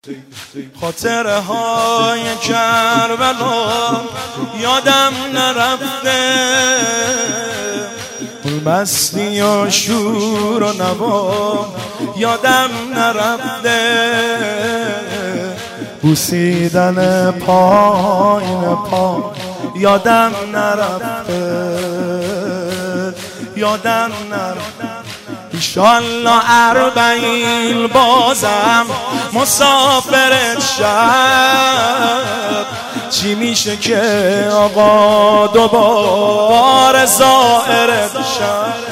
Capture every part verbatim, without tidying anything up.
خاطره های کربلا یادم نرفته، مستی و شور و نوا یادم نرفته، بوسیدن پایین پا یادم نرفته، یادم نرفته. ایشالله اربعین بازم مسافرت شد، چی میشه که آقا دوباره زائرت شد،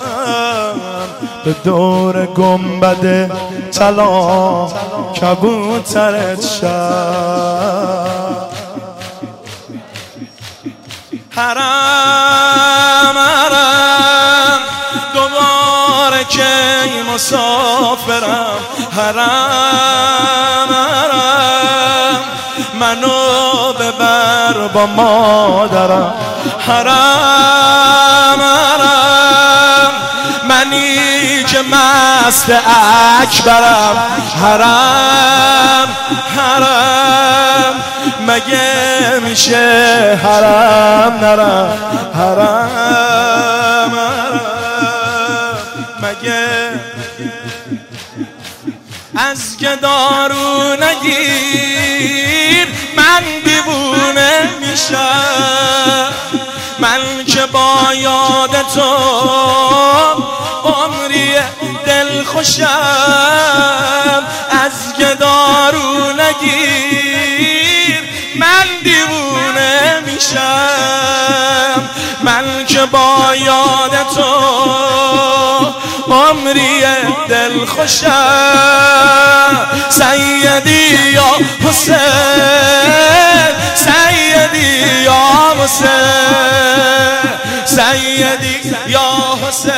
به دور گنبد طلا کبوترت شد. حرم حرم دوباره که مسافرم، حرم حرم منو ببر با مادرم، حرم حرم منی که مست اکبرم، حرم حرم مگه میشه حرم نرم، حرم حرم مگه از که دارو نگیر من دیوونه میشم، من که با یاد تو عمری دل خوشم، از که دارو نگیر من دیوونه میشم، من که با یاد تو عمری دل خوشم. سیدی یا حسین، سیدی یا حسین، سیدی یا حسین.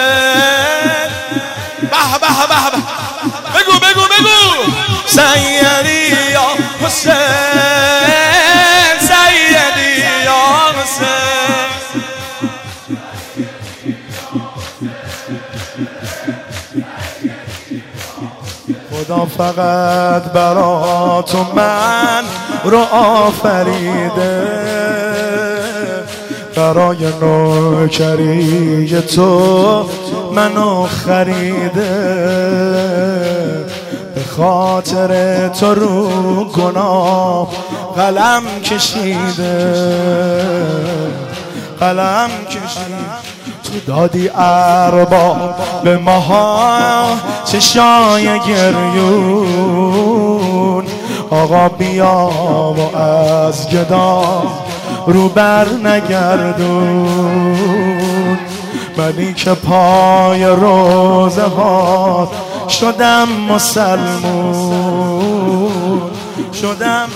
به به به به بگو بگو بگو سیدی یا حسین، سیدی یا حسین. خدا فقط برا تو من رو آفریده، برای نوکری تو منو خریده، به خاطر تو رو گناه قلم کشیده، قلم کشیده. تو دادی ارباب به ماها چشای گریون، آقا بیا و از گدا رو بر نگردون، منی که پای روزه ها شدم مسلمون، شدم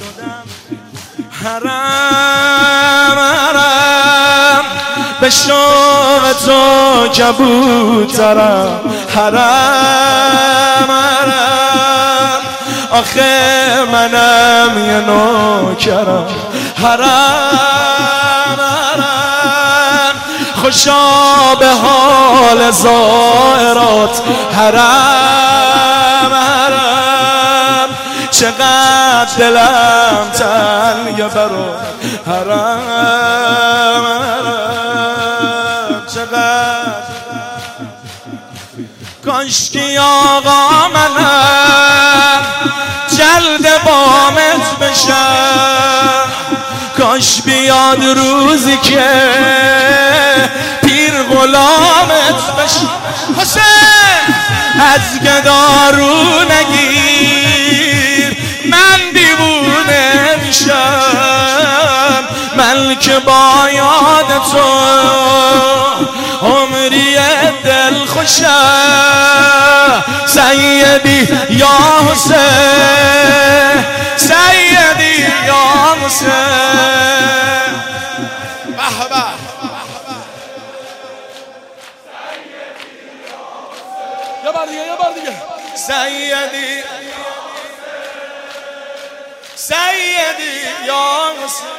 حرم حرم به شوق تو کبوترم، حرم حرم آخه منم یه نوکرم، حرم حرم خوشا به حال زائرات، حرم حرم چقدر دلم تنگه برات، حرم حرم چقدر. کاشکی آقا منم جلد بامت بشم، کاش بیاد روزی که پیر غلامت بشم. حسین از گدارو نگیر من دیوونه میشم، من که با یاد تو عمری دل خوشم. سیدی یا حسین، سیدی یا حسین. به به یه بار دیگه، یه بار دیگه. سیدی سیدی یا حسین.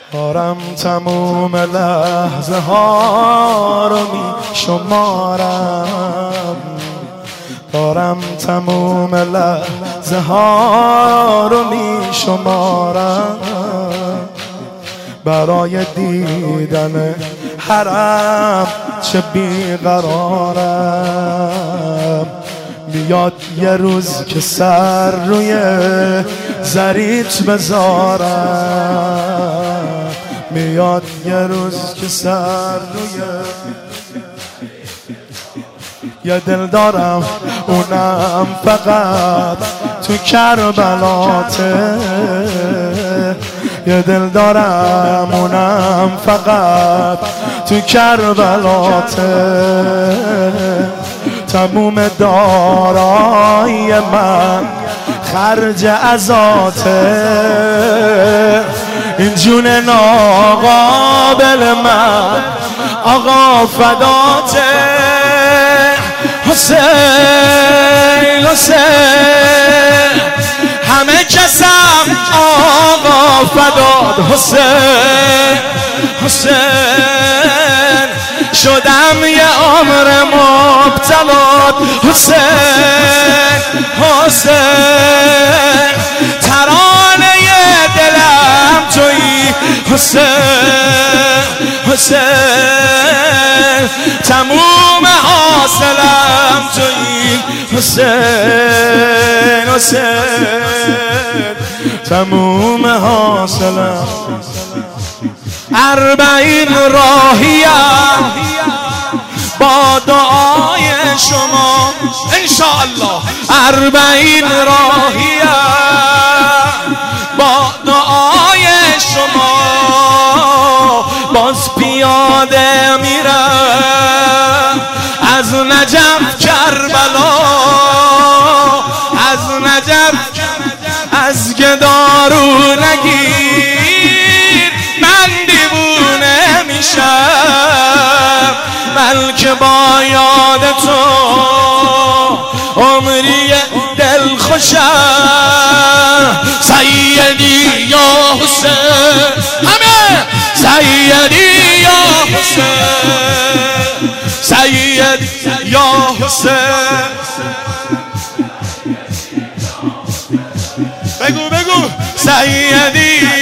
دارم تموم لحظه ها رو می شمارم، دارم تموم لحظه ها رو می شمارم، برای دیدن حرم چه بیقرارم. میاد یه روز که سر روی زریت بذارم، میاد یه روز که سر روی یه دل دارم اونم فقط تو کربلاته، یه دل دارم اونم فقط تو کربلاته. تموم دارایی من خرج عزاته، این جون ناقابل من آقا فداته. حسین حسین همه کسم آقا فداد. حسین حسین شدم یه عمر مبتلات. حسین حسین ترانه دلم تویی. حسین حسین تموم حاصلم تویی. حسین حسین تموم حاصلم. اربعین راهیم با دعای شما انشاءالله، اربعین راهیم با دعای شما، باز پیاده میرم از نجف کربلا، از نجف از گدارو نگیر من دیوونه میشم، بلکه با یاد تو عمری دل خوشم. سیدی یا حسین همه سیدی یا حسین، سید یا حسین. بگو بگو سیدی